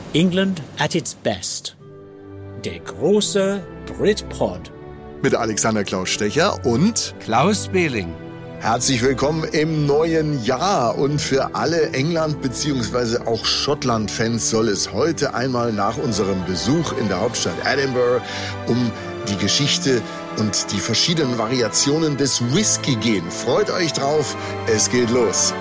England at its best. Der große Britpod. Mit Alexander Klaus Stecher und Klaus Behling. Herzlich willkommen im neuen Jahr. Und für alle England- bzw. auch Schottland-Fans soll es heute einmal nach unserem Besuch in der Hauptstadt Edinburgh um die Geschichte und die verschiedenen Variationen des Whisky gehen. Freut euch drauf, es geht los.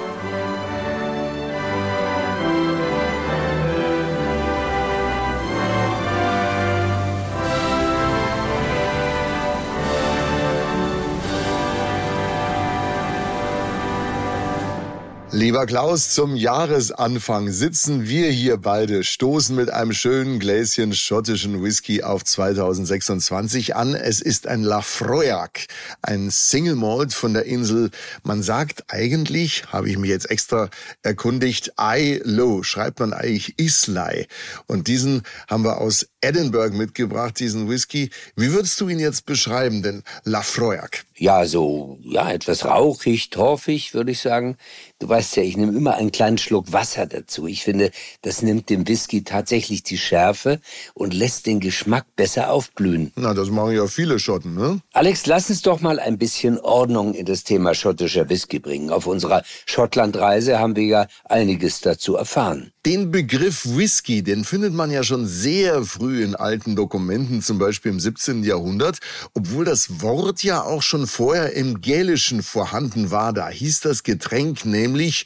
Lieber Klaus, zum Jahresanfang sitzen wir hier beide, stoßen mit einem schönen Gläschen schottischen Whisky auf 2026 an. Es ist ein Laphroaig, ein Single Malt von der Insel. Man sagt eigentlich, habe ich mich jetzt extra erkundigt, Islay, schreibt man eigentlich Islay. Und diesen haben wir aus Edinburgh mitgebracht, diesen Whisky. Wie würdest du ihn jetzt beschreiben, den Laphroaig? Etwas rauchig, torfig, würde ich sagen. Du weißt ja, ich nehme immer einen kleinen Schluck Wasser dazu. Ich finde, das nimmt dem Whisky tatsächlich die Schärfe und lässt den Geschmack besser aufblühen. Na, das machen ja viele Schotten, ne? Alex, lass uns doch mal ein bisschen Ordnung in das Thema schottischer Whisky bringen. Auf unserer Schottlandreise haben wir ja einiges dazu erfahren. Den Begriff Whisky, den findet man ja schon sehr früh in alten Dokumenten, zum Beispiel im 17. Jahrhundert, obwohl das Wort ja auch schon vorher im Gälischen vorhanden war. Da hieß das Getränk nämlich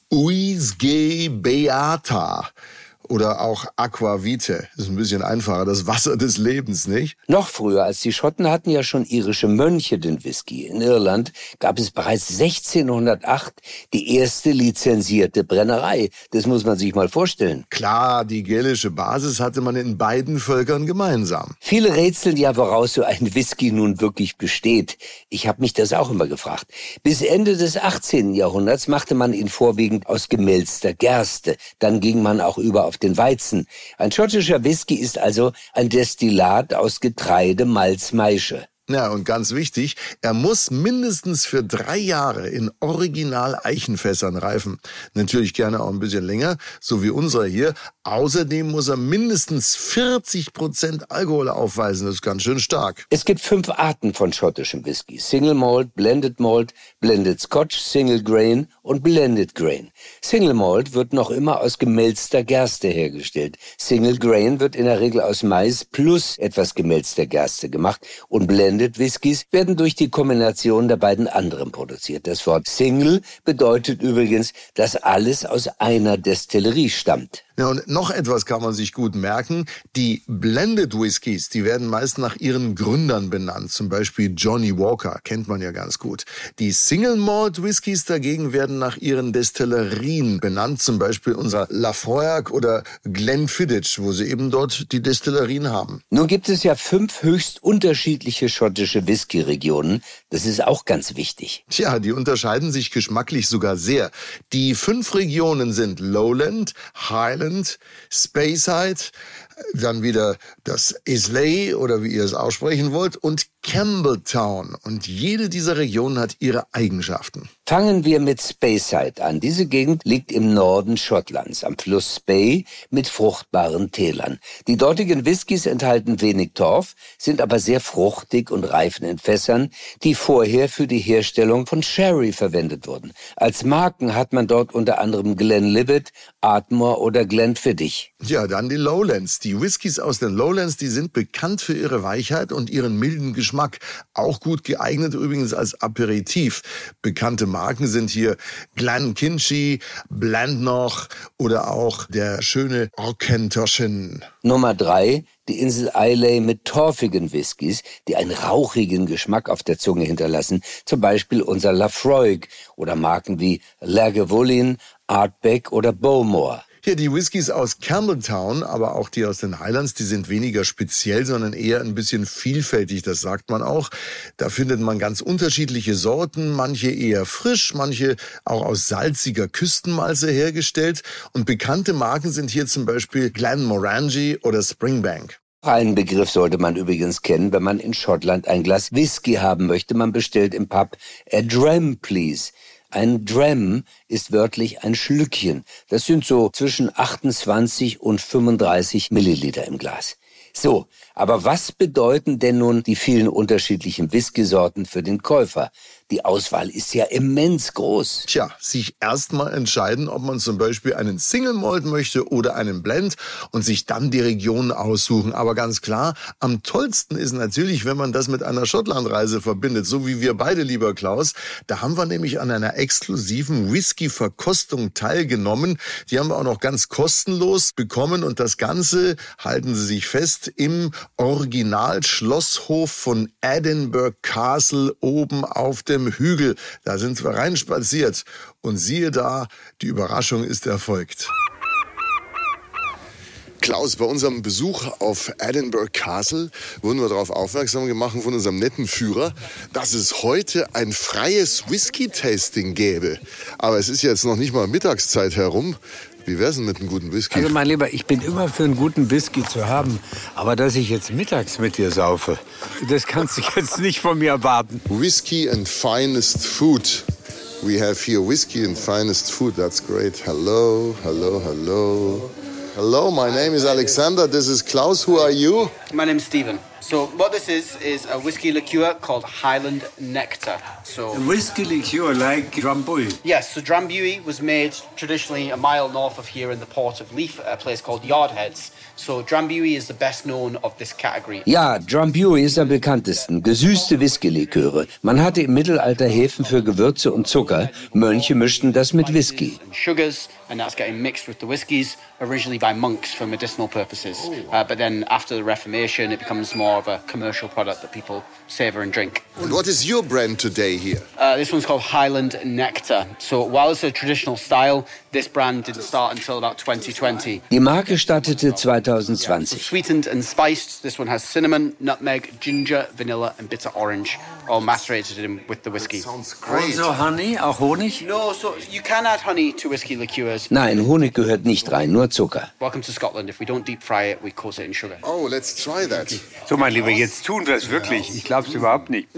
Uisge Beata. Oder auch Aquavite. Das ist ein bisschen einfacher, das Wasser des Lebens, nicht? Noch früher, als die Schotten hatten ja schon irische Mönche den Whisky. In Irland gab es bereits 1608 die erste lizenzierte Brennerei. Das muss man sich mal vorstellen. Klar, die gälische Basis hatte man in beiden Völkern gemeinsam. Viele rätseln ja, woraus so ein Whisky nun wirklich besteht. Ich habe mich das auch immer gefragt. Bis Ende des 18. Jahrhunderts machte man ihn vorwiegend aus gemälzter Gerste. Dann ging man auch über auf den Weizen. Ein schottischer Whisky ist also ein Destillat aus Getreide, Malz, Maische. Ja, und ganz wichtig, er muss mindestens für 3 Jahre in Original-Eichenfässern reifen. Natürlich gerne auch ein bisschen länger, so wie unserer hier. Außerdem muss er mindestens 40% Alkohol aufweisen. Das ist ganz schön stark. Es gibt 5 Arten von schottischem Whisky. Single Malt, Blended Scotch, Single Grain und Blended Grain. Single Malt wird noch immer aus gemälzter Gerste hergestellt. Single Grain wird in der Regel aus Mais plus etwas gemälzter Gerste gemacht und Blended Whiskys werden durch die Kombination der beiden anderen produziert. Das Wort Single bedeutet übrigens, dass alles aus einer Destillerie stammt. Ja, und noch etwas kann man sich gut merken. Die Blended Whiskys, die werden meist nach ihren Gründern benannt. Zum Beispiel Johnny Walker, kennt man ja ganz gut. Die Single Malt Whiskys dagegen werden nach ihren Destillerien benannt. Zum Beispiel unser Laphroaig oder Glenfiddich, wo sie eben dort die Destillerien haben. Nun gibt es ja 5 höchst unterschiedliche schottische Whisky-Regionen. Das ist auch ganz wichtig. Tja, die unterscheiden sich geschmacklich sogar sehr. Die 5 Regionen sind Lowland, Highland, Speyside, dann wieder das Islay oder wie ihr es aussprechen wollt und Campbelltown. Und jede dieser Regionen hat ihre Eigenschaften. Fangen wir mit Speyside an. Diese Gegend liegt im Norden Schottlands, am Fluss Spey mit fruchtbaren Tälern. Die dortigen Whiskys enthalten wenig Torf, sind aber sehr fruchtig und reifen in Fässern, die vorher für die Herstellung von Sherry verwendet wurden. Als Marken hat man dort unter anderem Glenlivet, Ardmore oder Glenfiddich. Ja, dann die Lowlands. Die Whiskys aus den Lowlands, die sind bekannt für ihre Weichheit und ihren milden Geschmack. Auch gut geeignet übrigens als Aperitif. Bekannte Marken sind hier Glenkinchie, Blandnoch oder auch der schöne Auchentoshan. Nummer 3, die Insel Islay mit torfigen Whiskys, die einen rauchigen Geschmack auf der Zunge hinterlassen. Zum Beispiel unser Laphroaig oder Marken wie Lagavulin, Ardbeg oder Bowmore. Hier die Whiskys aus Campbelltown, aber auch die aus den Highlands, die sind weniger speziell, sondern eher ein bisschen vielfältig, das sagt man auch. Da findet man ganz unterschiedliche Sorten, manche eher frisch, manche auch aus salziger Küstenmalze hergestellt. Und bekannte Marken sind hier zum Beispiel Glenmorangie oder Springbank. Einen Begriff sollte man übrigens kennen, wenn man in Schottland ein Glas Whisky haben möchte. Man bestellt im Pub a dram, please. Ein Dram ist wörtlich ein Schlückchen. Das sind so zwischen 28 und 35 Milliliter im Glas. So, aber was bedeuten denn nun die vielen unterschiedlichen Whisky-Sorten für den Käufer? Die Auswahl ist ja immens groß. Tja, sich erstmal entscheiden, ob man zum Beispiel einen Single Malt möchte oder einen Blend und sich dann die Region aussuchen. Aber ganz klar, am tollsten ist natürlich, wenn man das mit einer Schottlandreise verbindet, so wie wir beide, lieber Klaus. Da haben wir nämlich an einer exklusiven Whisky-Verkostung teilgenommen. Die haben wir auch noch ganz kostenlos bekommen und das Ganze, halten Sie sich fest, im Original-Schlosshof von Edinburgh Castle oben auf dem Hügel. Da sind wir reinspaziert und siehe da, die Überraschung ist erfolgt. Klaus, bei unserem Besuch auf Edinburgh Castle wurden wir darauf aufmerksam gemacht von unserem netten Führer, dass es heute ein freies Whisky-Tasting gäbe. Aber es ist jetzt noch nicht mal Mittagszeit herum. Wie wär's denn mit einem guten Whisky? Also mein Lieber, ich bin immer für einen guten Whisky zu haben. Aber dass ich jetzt mittags mit dir saufe, das kannst du jetzt nicht von mir erwarten. Whisky and finest food. We have here whisky and finest food. That's great. Hello, hello, hello. Hello, my name is Alexander. This is Klaus. Who are you? My name's Stephen. So what this is a whiskey liqueur called Highland Nectar. So A whisky liqueur like Drambuie. yes, so Drambuie was made traditionally a mile north of here in the port of Leith, a place called Yardheads. So Drambuie is the best known of this category. Ja, Drambuie ist am bekanntesten. Gesüßte Whisky-Liköre. Man hatte im Mittelalter Häfen für Gewürze und Zucker. Mönche mischten das mit Whisky. And sugars, and that's getting mixed with the whiskies, originally by monks for medicinal purposes. But then after the Reformation, it becomes more of a commercial product that people savour and drink. And what is your brand today here? This one's called Highland Nectar. So while it's a traditional style, this brand didn't start until about 2020. Die Marke startete 2020. Sweetened and spiced, this one has cinnamon, nutmeg, ginger, vanilla and bitter orange, all macerated in with the whiskey. Sounds great. Also Honey, auch Honig? No, so you can add honey to whiskey liqueurs. Nein, Honig gehört nicht rein, nur Zucker. Welcome to Scotland. If we don't deep fry it, we coat it in sugar. Oh, let's try that. So mein Lieber, jetzt tun wir es wirklich. Ich glaub's überhaupt nicht.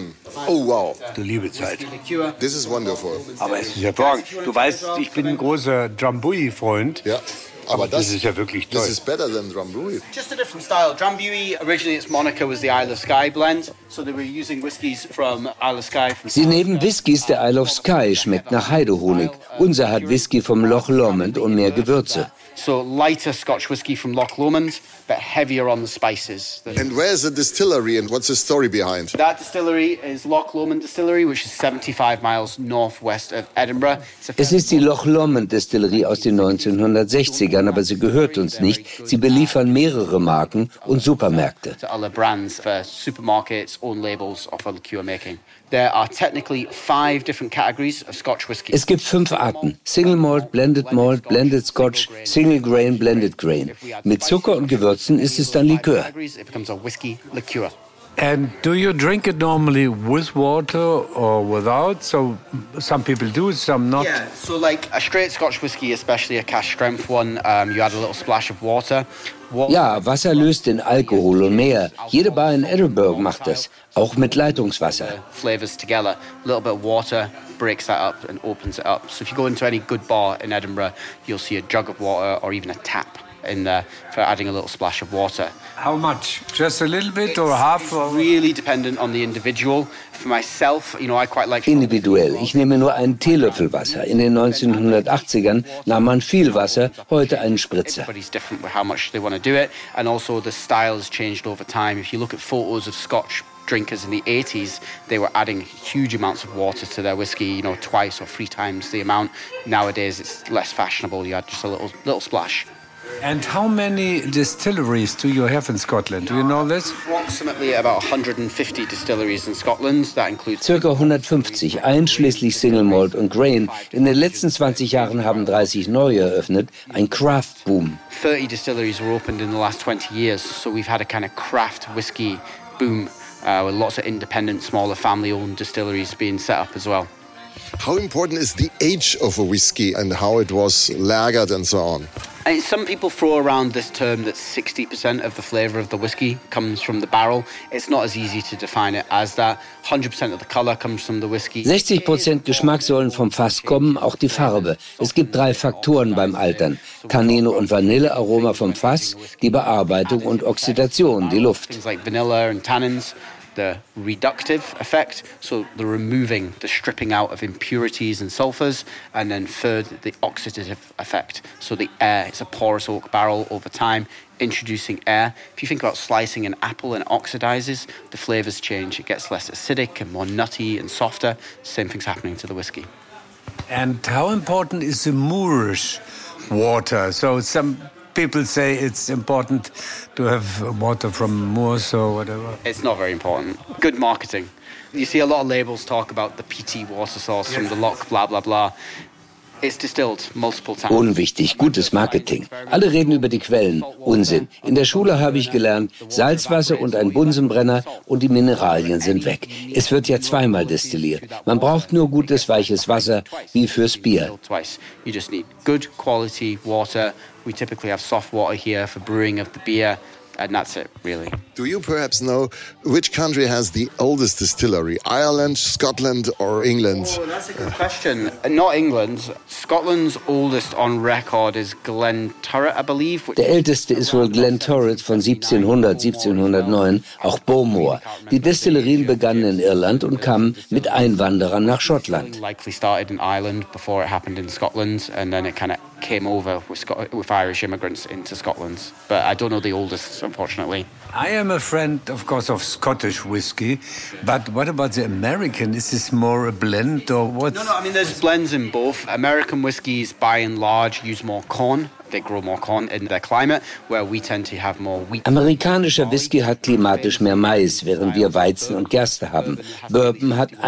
Oh, wow. Du liebe Zeit. Liqueur. This is wonderful. Aber es ist hervorragend. Du weißt, ich bin ein großer Drambuie-Freund. Ja. Aber das ist ja wirklich toll. This is better than Drambuie. Just a different style. Drambuie, originally its moniker was the Isle of Skye blend. So they were using whiskies from Isle of Skye. Sie nehmen Whiskys der Isle of Skye, schmeckt nach Heidehonig. Unser hat Whisky vom Loch Lomond und mehr Gewürze. So lighter Scotch whiskey from Loch Lomond, but heavier on the spices. And where's the distillery and what's the story behind? That distillery is Loch Lomond Distillery, which is 75 miles northwest of Edinburgh. Es ist die Loch Lomond Distillerie aus den 1960ern, aber sie gehört uns nicht. Sie beliefern mehrere Marken und Supermärkte. To other brands for supermarkets, own labels of liqueur making. There are technically 5 different categories of Scotch whisky. Es gibt 5 Arten. Single Malt, Blended Blended Scotch, Single Grain, Blended Grain. Mit Zucker und Gewürzen ist es dann Likör. It becomes a whiskey liqueur. And do you drink it normally with water or without? So some people do, some not. Yeah, so like a straight Scotch whisky, especially a cask strength one, you add a little splash of water. Ja, Wasser löst den Alkohol und mehr. Jede Bar in Edinburgh macht das, auch mit Leitungswasser. Flavors together, a little bit of water breaks that up and opens it up. So if you go into any good bar in Edinburgh, you'll see a jug of water or even a tap in there for adding a little splash of water. How much? Just a little bit or half? It's really dependent on the individual. For myself, you know, I quite like... Individuell. Ich nehme nur einen Teelöffel Wasser. In den 1980ern nahm man viel Wasser, heute einen Spritzer. Everybody's different with how much they want to do it. And also the style has changed over time. If you look at photos of Scotch drinkers in the 80s, they were adding huge amounts of water to their whiskey, you know, 2 or 3 times the amount. Nowadays, it's less fashionable. You add just a little splash. And how many distilleries do you have in Scotland? Do you know this? Approximately about 150 distilleries in Scotland. That includes... Circa 150, einschließlich Single Malt und Grain. In den letzten 20 Jahren haben 30 neue eröffnet. Ein Craft-Boom. 30 distilleries were opened in the last 20 years. So we've had a kind of craft whiskey boom with lots of independent, smaller family-owned distilleries being set up as well. How important is the age of a whiskey and how it was lagered and so on? And some people throw around this term that 60% of the flavour of the whiskey comes from the barrel. It's not as easy to define it as that. 100% of the colour comes from the whiskey. 60% Geschmack sollen vom Fass kommen, auch die Farbe. Es gibt 3 Faktoren beim Altern. Tannine und Vanillearoma vom Fass, die Bearbeitung und Oxidation, die Luft. Things like vanilla and tannins. The reductive effect, so the removing, the stripping out of impurities and sulfurs, and then third, the oxidative effect, so the air. It's a porous oak barrel over time, introducing air. If you think about slicing an apple and it oxidizes, the flavors change. It gets less acidic and more nutty and softer. Same thing's happening to the whiskey. And how important is the Moorish water? So some people say it's important to have water from moors or whatever. It's not very important. Good marketing. You see a lot of labels talk about the peaty water source from the loch, blah, blah, blah. It's distilled multiple times. Unwichtig, gutes Marketing. Alle reden über die Quellen. Unsinn. In der Schule habe ich gelernt, Salzwasser und ein Bunsenbrenner und die Mineralien sind weg. Es wird ja zweimal destilliert. Man braucht nur gutes, weiches Wasser, wie fürs Bier. You just need good quality water. We typically have soft water here for brewing of the beer. And that's it, really. Do you perhaps know which country has the oldest distillery? Ireland, Scotland or England? Oh, that's a good question. Not England. Scotland's oldest on record is Glenturret, I believe. Der älteste ist wohl Glenturret von 1700, 1709, auch Bowmore. Die Destillerien begannen in Irland und kamen mit Einwanderern nach Schottland. Likely started in Ireland before it happened in Scotland, and then it kind of came over with Irish immigrants into Scotland. But I don't know the oldest, unfortunately. I am a friend, of course, of Scottish whiskey, but what about the American? Is this more a blend or what? No, I mean, there's blends in both. American whiskies, by and large, use more corn. They grow more corn in their climate, where we tend to have more wheat. Amerikanischer Whisky hat klimatisch mehr Mais, während wir Weizen und Gerste haben. Bourbon hat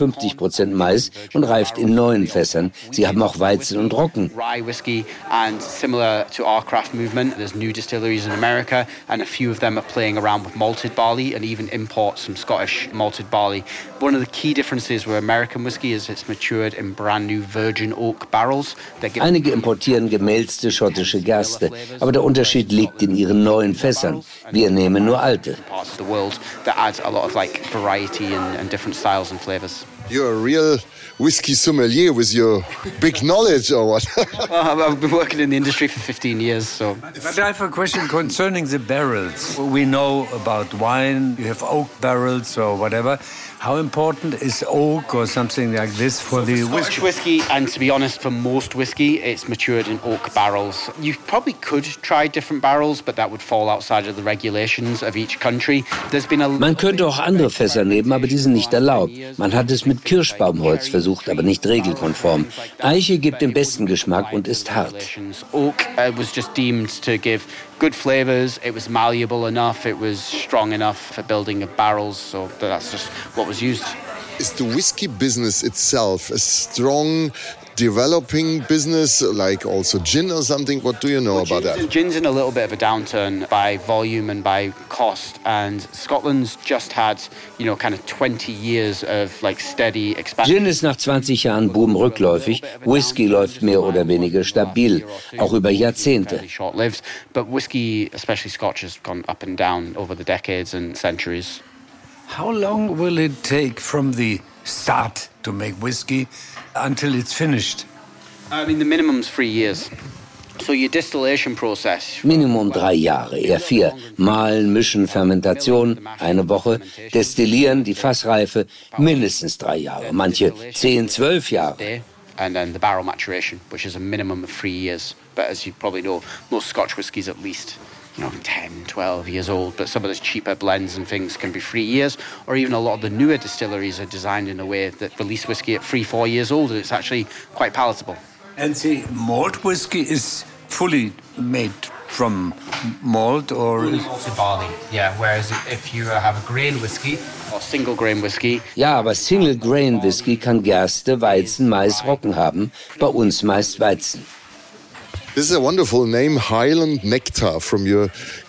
51% Mais und reift in 9 Fässern. Sie haben auch Weizen und Roggen. Rye whiskey, and similar to our craft movement, there's new distilleries in America, and a few of them are playing around with malted barley and even import some Scottish malted barley. One of the key differences with American whiskey is it's matured in brand new virgin oak barrels. Einige importieren gemälzte schottische Gerste, aber der Unterschied liegt in ihren neuen Fässern. Wir nehmen nur alte. Parts of the world that adds a lot of like variety and different styles and flavors. You're a real whiskey sommelier with your big knowledge, or what? Well, I've been working in the industry for 15 years, so. But I have a question concerning the barrels. We know about wine, you have oak barrels or whatever. How important is oak or something like this for the Scottish whiskey, and to be honest, for most whiskey, it's matured in oak barrels. You probably could try different barrels, but that would fall outside of the regulations of each country. Man könnte auch andere Fässer nehmen, aber die sind nicht erlaubt. Man hat es mit Kirschbaumholz versucht, aber nicht regelkonform. Eiche gibt den besten Geschmack und ist hart. Oak was just deemed to give good flavors. It was malleable enough. It was strong enough for building of barrels. So that's just what was used. Is the whiskey business itself a strong developing business, like also gin or something? What do you know about that? Gin's in a little bit of a downturn by volume and by cost, and Scotland's just had, kind of 20 years of like steady expansion. Gin ist nach 20 Jahren Boom rückläufig, Whisky läuft mehr oder weniger stabil, auch über Jahrzehnte. Short-lived, but whiskey, especially Scotch, has gone up and down over the decades and centuries. How long will it take from the start to make whiskey until it's finished? I mean, the minimum's 3 years. So your distillation process. Minimum 3 Jahre, eher 4. Mahlen, mischen, Fermentation, 1 Woche. Destillieren, die Fassreife, mindestens 3 Jahre. Manche 10, 12 Jahre. And then the barrel maturation, which is a minimum of 3 years. But as you probably know, most Scotch whiskies at least 10, 12 years old, but some of those cheaper blends and things can be 3 years, or even a lot of the newer distilleries are designed in a way that release whiskey at 3, 4 years old, and it's actually quite palatable. And the malt whiskey is fully made from malt or malted barley, yeah. Whereas if you have a grain whiskey or single grain whiskey. Ja, aber Single Grain Whisky kann Gerste, Weizen, Mais, Roggen haben. Bei uns meist Weizen. This is a wonderful name, Highland Nectar, from your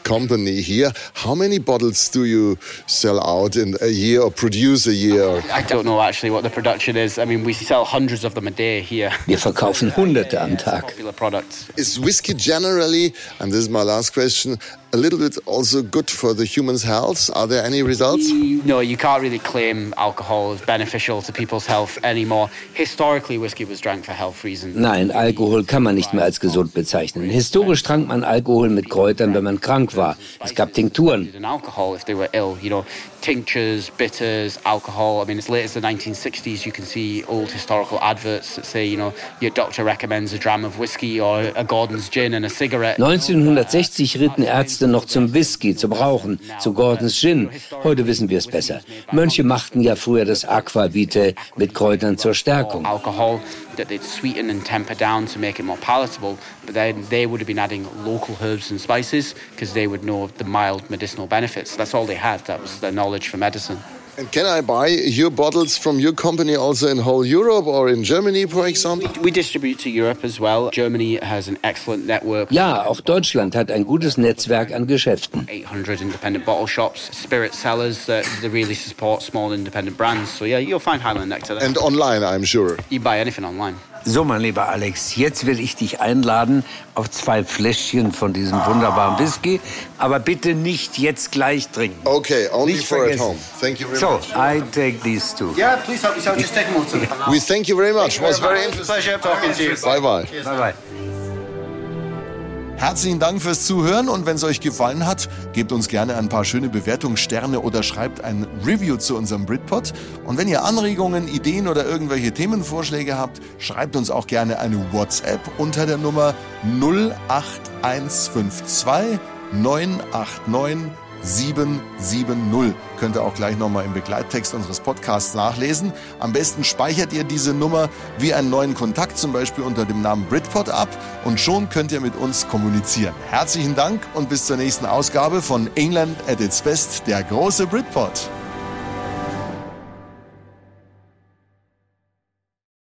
company here. How many bottles do you sell out in a year or produce a year? I don't know actually what the production is. I mean, we sell hundreds of them a day here. Wir verkaufen Hunderte am Tag. Popular products. Is whiskey generally, and this is my last question, a little bit also good for the human's health? Are there any results? No, you can't really claim alcohol is beneficial to people's health anymore. Historically, whiskey was drank for health reasons. Nein, Alkohol kann man nicht mehr als gesund bezeichnen. Historisch trank man Alkohol mit Kräutern, wenn man krank war. Es gab Tinkturen. And alcohol if they were ill, tinctures, bitters, alcohol. I mean, as late as the 1960s, you can see old historical adverts that say, your doctor recommends a dram of whiskey or a Gordon's gin and a cigarette. 1960 ritten Ärzte noch zum Whisky, zum Rauchen, zu Gordon's Gin. Heute wissen wir es besser. Mönche machten ja früher das Aquavitae mit Kräutern zur Stärkung. Alcohol that they'd sweeten and temper down to make it more palatable, but then they would have been adding local herbs and spices because they would know the mild medicinal benefits. That's all they had. That was their knowledge for medicine. And can I buy your bottles from your company also in whole Europe or in Germany, for example? We distribute to Europe as well. Germany has an excellent network. Ja, auch Deutschland hat ein gutes Netzwerk an Geschäften. 800 independent bottle shops, spirit sellers that really support small independent brands. So yeah, you'll find Highland Nectar there. And online, I'm sure. You buy anything online. So, mein lieber Alex, jetzt will ich dich einladen auf 2 Fläschchen von diesem wunderbaren Whisky. Aber bitte nicht jetzt gleich trinken. Okay, only Nicht for vergessen. at home. Thank you very So, much. I take these two. Yeah, please help yourself. Just take them all to me. We thank you very much. It was very interesting. Pleasure talking to you. Bye bye. Bye-bye. Herzlichen Dank fürs Zuhören und wenn es euch gefallen hat, gebt uns gerne ein paar schöne Bewertungen, Sterne oder schreibt ein Review zu unserem Britpod. Und wenn ihr Anregungen, Ideen oder irgendwelche Themenvorschläge habt, schreibt uns auch gerne eine WhatsApp unter der Nummer 08152 989 770. Könnt ihr auch gleich nochmal im Begleittext unseres Podcasts nachlesen. Am besten speichert ihr diese Nummer wie einen neuen Kontakt, zum Beispiel unter dem Namen Britpod ab und schon könnt ihr mit uns kommunizieren. Herzlichen Dank und bis zur nächsten Ausgabe von England at its Best, der große Britpod.